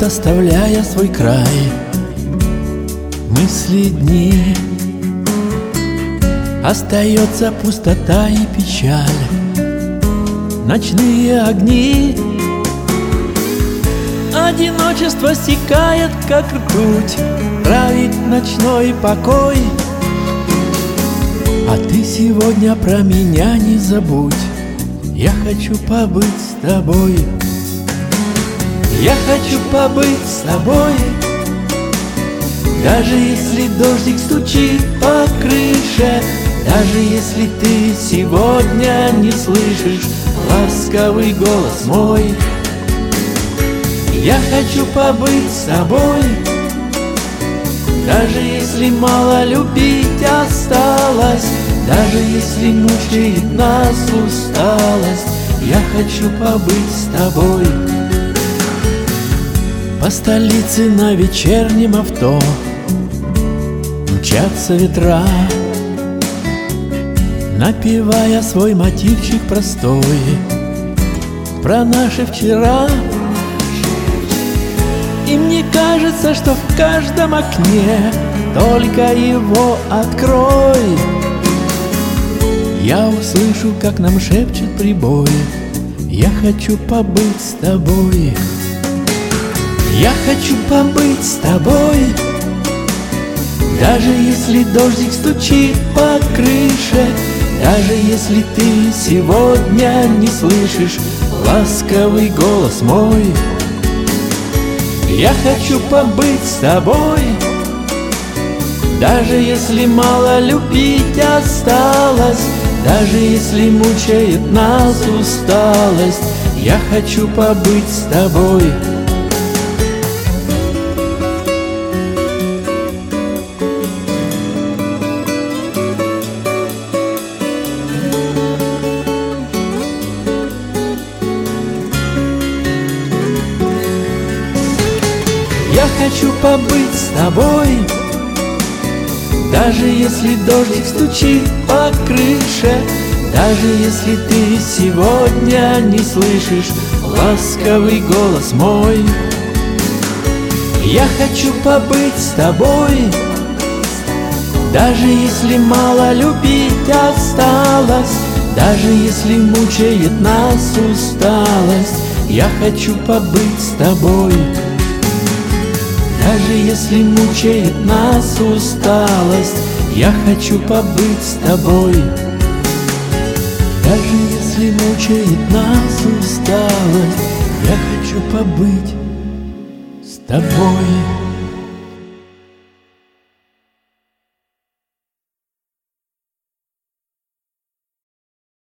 оставляя свой край. Мысли дни, остается пустота и печаль. Ночные огни, одиночество стекает, как ртуть, правит ночной покой. А ты сегодня про меня не забудь, я хочу побыть с тобой. Я хочу побыть с тобой, даже если дождик стучит по крыше, даже если ты сегодня не слышишь ласковый голос мой. Я хочу побыть с тобой, даже если мало любить осталось, даже если мучает нас усталость. Я хочу побыть с тобой. По столице на вечернем авто мчатся ветра, напевая свой мотивчик простой про наше вчера. И мне кажется, что в каждом окне только его открой, я услышу, как нам шепчет прибой. Я хочу побыть с тобой. Я хочу побыть с тобой, даже если дождик стучит по крыше, даже если ты сегодня не слышишь ласковый голос мой. Я хочу побыть с тобой, даже если мало любить осталось, даже если мучает нас усталость. Я хочу побыть с тобой. Я хочу побыть с тобой, даже если дождик стучит по крыше, даже если ты сегодня не слышишь ласковый голос мой. Я хочу побыть с тобой, даже если мало любить осталось, даже если мучает нас усталость. Я хочу побыть с тобой, даже если мучает нас усталость. Я хочу побыть с тобой, даже если мучает нас усталость. Я хочу побыть с тобой.